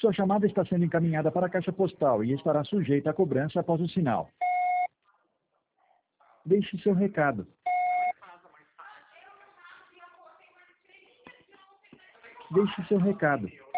Sua chamada está sendo encaminhada para a caixa postal e estará sujeita a cobrança após o sinal. Deixe seu recado. Deixe seu recado.